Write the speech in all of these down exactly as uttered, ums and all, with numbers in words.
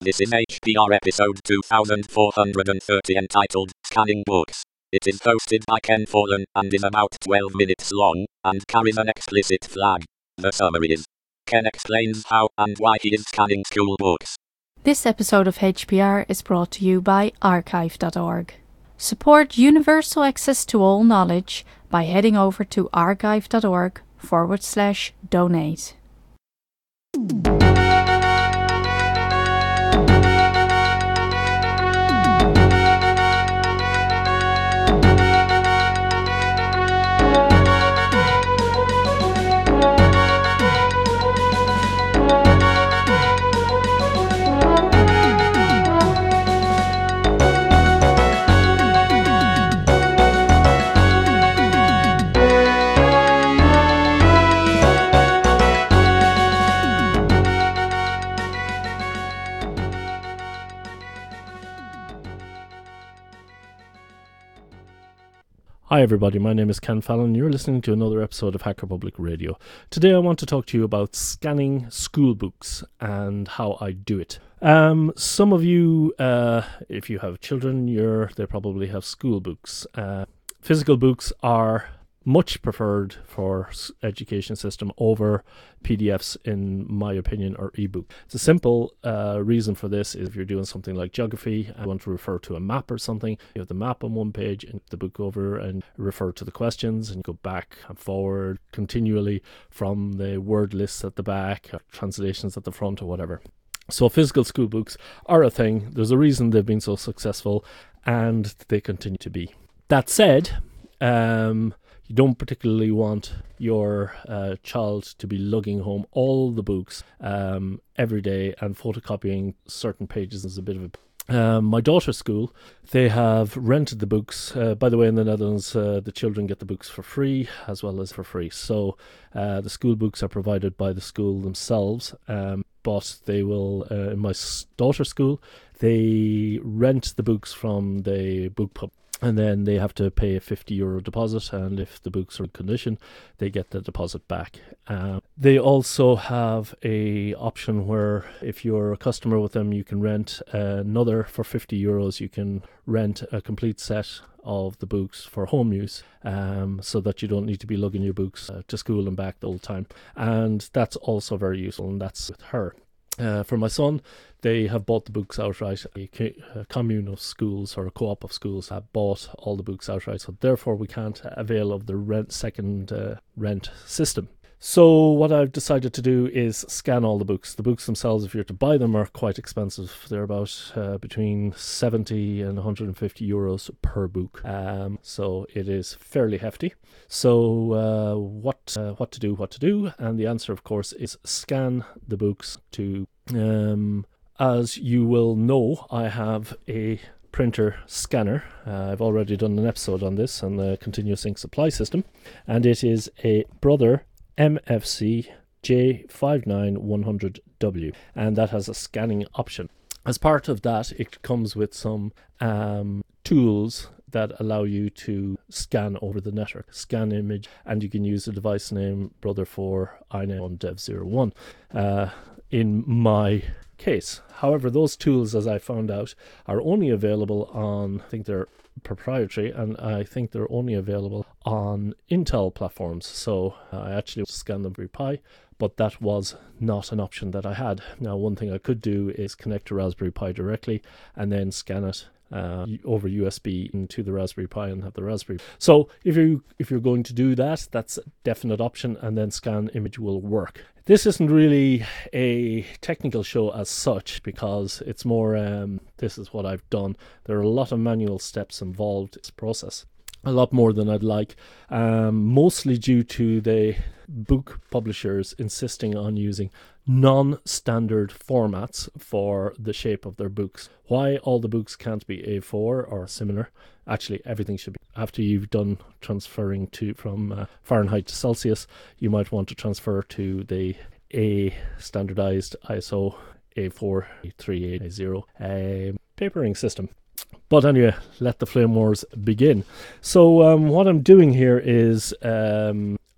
This is H P R episode two thousand four hundred thirty entitled Scanning Books. It is hosted by Ken Forlan and is about twelve minutes long and carries an explicit flag. The summary is: Ken explains how and why he is scanning school books. This episode of H P R is brought to you by archive dot org. Support universal access to all knowledge by heading over to archive dot org forward slash donate. Hi everybody, my name is Ken Fallon. You're listening to another episode of Hacker Public Radio. Today I want to talk to you about scanning school books and how I do it. Um, some of you, uh, if you have children, you're, they probably have school books. Uh, physical books are much preferred for education system over P D Fs, in my opinion, or ebook. It's a simple uh, reason for this is if you're doing something like geography and want to refer to a map or something, you have the map on one page and the book over and refer to the questions and go back and forward continually from the word lists at the back, or translations at the front or whatever. So physical school books are a thing. There's a reason they've been so successful and they continue to be. That said, um, you don't particularly want your uh, child to be lugging home all the books um, every day, and photocopying certain pages is a bit of a... Um, my daughter's school, they have rented the books. Uh, by the way, in the Netherlands, uh, the children get the books for free as well as for free. So uh, the school books are provided by the school themselves, um, but they will, uh, in my daughter's school, they rent the books from the book pub. And then they have to pay a fifty euro deposit, and if the books are in condition, they get the deposit back. Um, they also have a option where if you're a customer with them, you can rent another, for fifty euros, you can rent a complete set of the books for home use, um, so that you don't need to be lugging your books uh, to school and back the whole time. And that's also very useful, and that's with her. Uh, for my son, they have bought the books outright. A, a commune of schools or a co-op of schools have bought all the books outright, so therefore we can't avail of the rent second uh, rent system. So what I've decided to do is scan all the books. The books themselves, if you're to buy them, are quite expensive. They're about uh, between seventy and one hundred fifty euros per book. Um, so it is fairly hefty. So uh, what uh, what to do, what to do? And the answer, of course, is scan the books to... Um, as you will know, I have a printer scanner. Uh, I've already done an episode on this, on the continuous ink supply system. And it is a Brother M F C J five nine one hundred W, and that has a scanning option. As part of that, it comes with some um, tools that allow you to scan over the network, scan image, and you can use the device name Brother four I N one Dev zero one uh, in my case. However, those tools, as I found out, are only available on, I think they're proprietary, and I think they're only available on Intel platforms. So uh, I actually scanned the Raspberry Pi, but that was not an option that I had. Now, one thing I could do is connect to Raspberry Pi directly and then scan it uh, over U S B into the Raspberry Pi and have the Raspberry. So if you if you're going to do that, that's a definite option, and then scan image will work. This isn't really a technical show as such, because it's more, um, this is what I've done. There are a lot of manual steps involved in this process. A lot more than I'd like, um, mostly due to the book publishers insisting on using non-standard formats for the shape of their books. Why all the books can't be A four or similar. Actually, everything should be. After you've done transferring to from uh, Fahrenheit to Celsius, you might want to transfer to the A standardized I S O A four three eight zero uh, papering system. But anyway, let the flame wars begin. So um, what I'm doing here is um,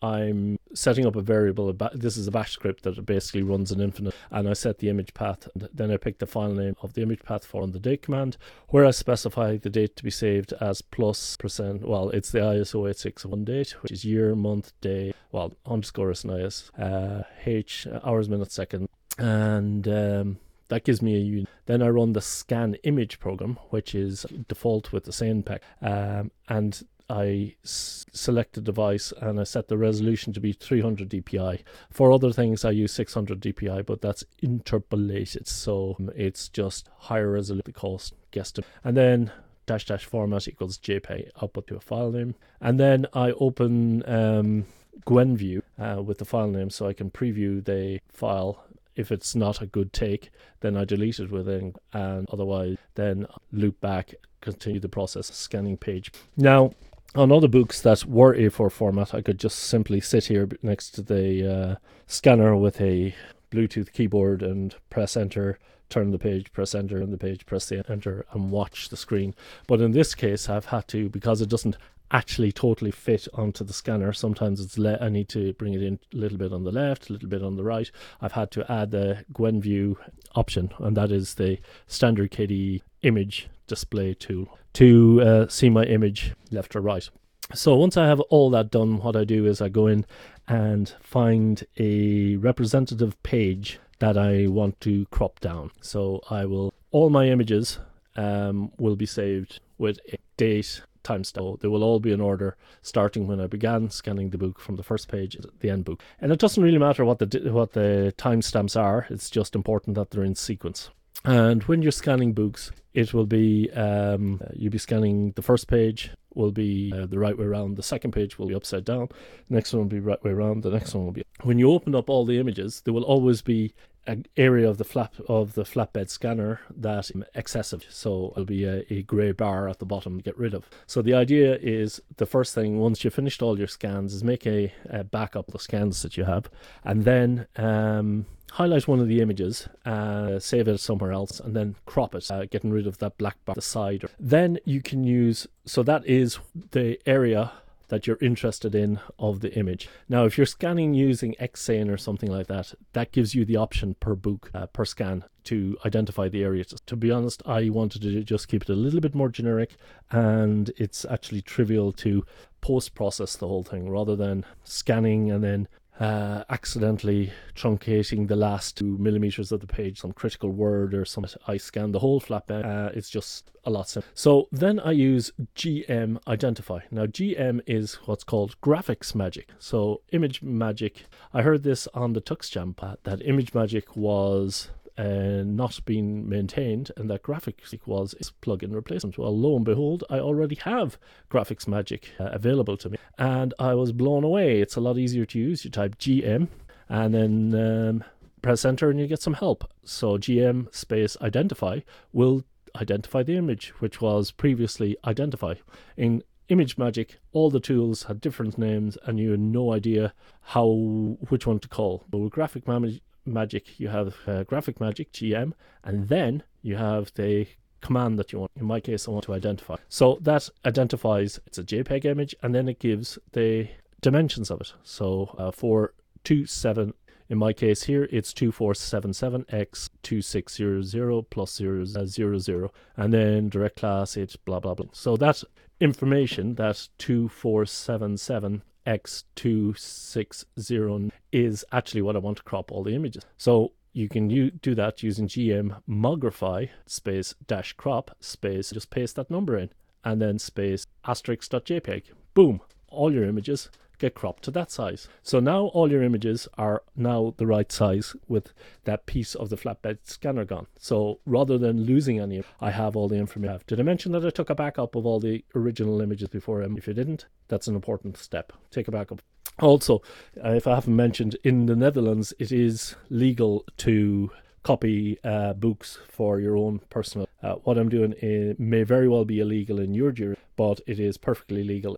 I'm setting up a variable. This is a bash script that basically runs an infinite, and I set the image path. And then I pick the file name of the image path for the date command, where I specify the date to be saved as plus percent. Well, it's the I S O eight six one date, which is year, month, day. Well, underscore is nice. Uh, H, hours, minutes, second, and um, that gives me a unit. Then I run the scan image program, which is default with the same pack, um, and I s- select the device and I set the resolution to be three hundred D P I. For other things I use six hundred D P I, but that's interpolated, so it's just higher resolution cost guesstimate. And then dash dash format equals JPEG output to a file name. And then I open um, Gwenview uh, with the file name so I can preview the file. If it's not a good take, then I delete it within, and otherwise then loop back, continue the process, scanning page. Now, on other books that were A four format, I could just simply sit here next to the uh, scanner with a Bluetooth keyboard and press enter, turn the page, press enter on the page, press the enter, and watch the screen. But in this case, I've had to, because it doesn't actually totally fit onto the scanner. Sometimes it's le- I need to bring it in a little bit on the left, a little bit on the right. I've had to add the Gwenview option, and that is the standard K D E image display tool to uh, see my image left or right. So once I have all that done, what I do is I go in and find a representative page that I want to crop down. So I will, all my images um, will be saved with a date, timestamp. They will all be in order, starting when I began scanning the book from the first page to the end book. And it doesn't really matter what the what the timestamps are. It's just important that they're in sequence. And when you're scanning books, it will be um, you'll be scanning the first page will be uh, the right way around. The second page will be upside down. The next one will be right way around. The next one will be. When you open up all the images, there will always be an area of the flap of the flatbed scanner that is excessive. So it'll be a, a grey bar at the bottom to get rid of. So the idea is the first thing, once you've finished all your scans, is make a, a backup of the scans that you have, and then um, highlight one of the images, uh, save it somewhere else, and then crop it, uh, getting rid of that black bar on the side. Then you can use, so that is the area that you're interested in of the image. Now, if you're scanning using Xane or something like that, that gives you the option per book, uh, per scan, to identify the areas. To be honest, I wanted to just keep it a little bit more generic, and it's actually trivial to post-process the whole thing rather than scanning and then Uh, accidentally truncating the last two millimeters of the page, some critical word or something. I scan the whole flatbed. Uh, it's just a lot simpler. So then I use G M Identify. Now G M is what's called graphics magic. So image magic, I heard this on the TuxJam, that image magic was Uh, not being maintained, and that graphics was a plug-in replacement. Well, lo and behold, I already have graphics magic uh, available to me, and I was blown away. It's a lot easier to use. You type G M and then um, press enter and you get some help. So G M space identify will identify the image, which was previously identify. In Image Magic, all the tools had different names and you had no idea how which one to call. But with Graphic Magic Magic, you have uh, Graphic Magic, G M, and then you have the command that you want. In my case, I want to identify. So that identifies, it's a JPEG image, and then it gives the dimensions of it. So uh, four two seven, in my case here, it's two four seven seven by two six zero zero plus zero zero zero, and then direct class, it's blah, blah, blah. So that information, that two four seven seven by two six zero is actually what I want to crop all the images. So you can u- do that using G M Mogrify space dash crop space, just paste that number in, and then space asterisk.jpg. Boom, all your images get cropped to that size. So now all your images are now the right size with that piece of the flatbed scanner gone. So rather than losing any, I have all the information. Did I mention that I took a backup of all the original images before? Um, if you didn't, that's an important step. Take a backup. Also, uh, if I haven't mentioned, in the Netherlands, it is legal to copy uh, books for your own personal. Uh, what I'm doing uh, may very well be illegal in your jurisdiction, but it is perfectly legal.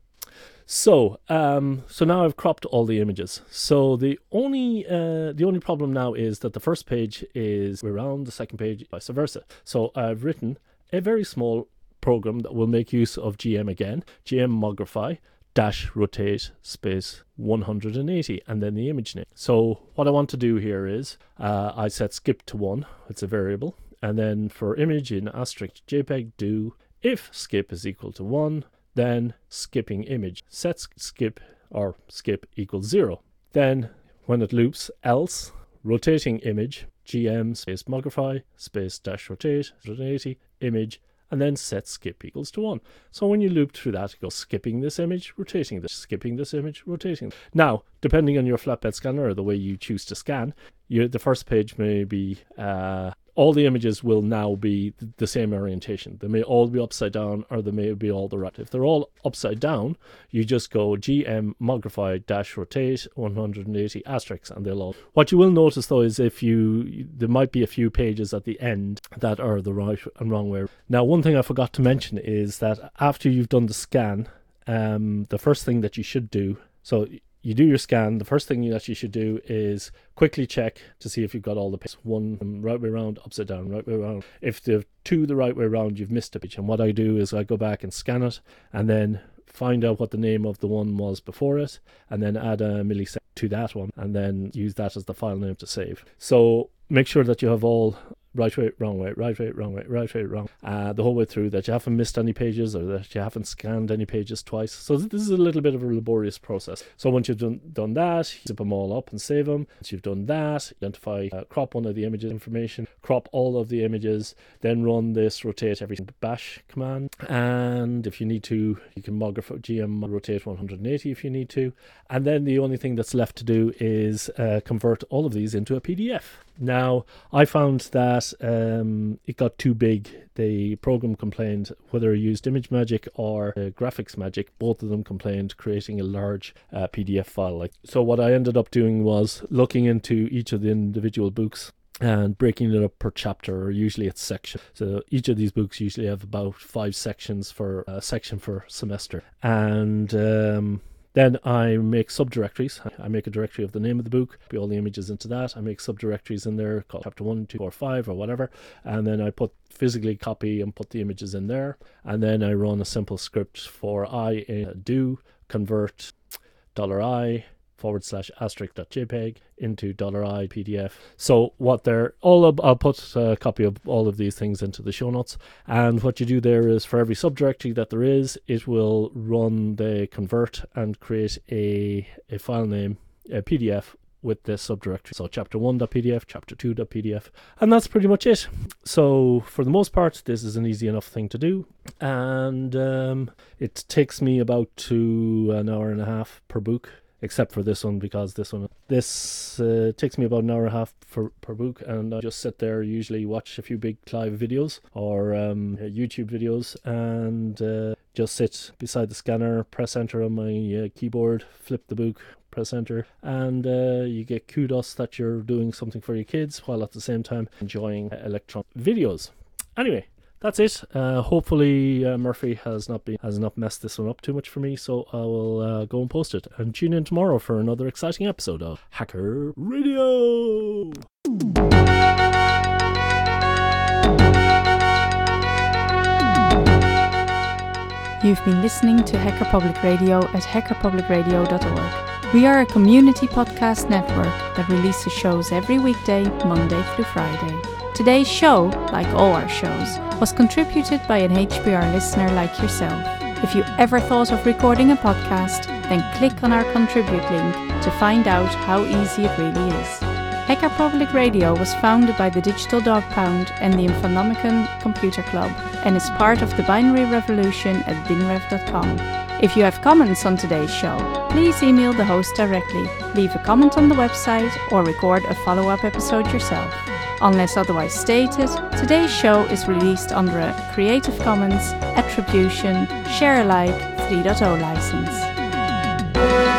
So, um, so now I've cropped all the images. So the only uh, the only problem now is that the first page is around, the second page vice versa. So I've written a very small program that will make use of G M again, G M Mogrify, dash rotate space one hundred eighty and then the image name. So what I want to do here is uh, I set skip to one, it's a variable, and then for image in asterisk JPEG do if skip is equal to one, then skipping image set skip or skip equals zero. Then when it loops, else rotating image gm space mogrify space dash rotate one hundred eighty image and then set skip equals to one. So when you loop through that, it goes skipping this image, rotating this, skipping this image, rotating. Now, depending on your flatbed scanner or the way you choose to scan, you, the first page may be, uh, all the images will now be the same orientation. They may all be upside down or they may be all the right. If they're all upside down, you just go gm mogrify dash rotate one hundred eighty asterisks and they'll all. What you will notice though is if you, there might be a few pages at the end that are the right and wrong way. Now, one thing I forgot to mention is that after you've done the scan, um, the first thing that you should do, so you do your scan, the first thing that you should do is quickly check to see if you've got all the pages. One right way around, upside down, right way around. If the two the right way around, you've missed a page. And what I do is I go back and scan it and then find out what the name of the one was before it and then add a millisecond to that one and then use that as the file name to save. So make sure that you have all right way, wrong way, right way, wrong way, right way, wrong, uh, the whole way through, that you haven't missed any pages or that you haven't scanned any pages twice. So this is a little bit of a laborious process. So once you've done, done that, you zip them all up and save them. Once you've done that, identify, uh, crop one of the images information, crop all of the images, then run this rotate everything bash command. And if you need to, you can mogrify gm rotate one hundred eighty if you need to. And then the only thing that's left to do is uh, convert all of these into a P D F. Now, I found that um, it got too big. The program complained, whether I used ImageMagick or uh, GraphicsMagick, both of them complained creating a large uh, P D F file. Like so, what I ended up doing was looking into each of the individual books and breaking it up per chapter, or usually it's section. So each of these books usually have about five sections for a section for semester, and um, then I make subdirectories. I make a directory of the name of the book, put all the images into that. I make subdirectories in there called chapter one, two, or five, or whatever. And then I put physically copy and put the images in there. And then I run a simple script for I uh, do convert dollar I forward slash asterisk.jpg into dollar I P D F. So what they're all of, I'll put a copy of all of these things into the show notes. And what you do there is for every subdirectory that there is, it will run the convert and create a, a file name, a P D F with this subdirectory. So chapter one.pdf, chapter two.pdf, and that's pretty much it. So for the most part, this is an easy enough thing to do. And um, it takes me about to an hour and a half per book. Except for this one, because this one this uh, takes me about an hour and a half for, per book, and I just sit there, usually watch a few big Clive videos or um, YouTube videos, and uh, just sit beside the scanner, press enter on my uh, keyboard, flip the book, press enter, and uh, you get kudos that you're doing something for your kids while at the same time enjoying electronic videos. Anyway, that's it. Uh, hopefully uh, Murphy has not been has not messed this one up too much for me, so I will uh, go and post it. And tune in tomorrow for another exciting episode of Hacker Radio. You've been listening to Hacker Public Radio at hacker public radio dot org. We are a community podcast network that releases shows every weekday, Monday through Friday. Today's show, like all our shows, was contributed by an H P R listener like yourself. If you ever thought of recording a podcast, then click on our contribute link to find out how easy it really is. Hacker Public Radio was founded by the Digital Dog Pound and the Infonomicon Computer Club and is part of the Binary Revolution at binrev dot com. If you have comments on today's show, please email the host directly, leave a comment on the website, or record a follow-up episode yourself. Unless otherwise stated, today's show is released under a Creative Commons Attribution Share Alike three point oh license.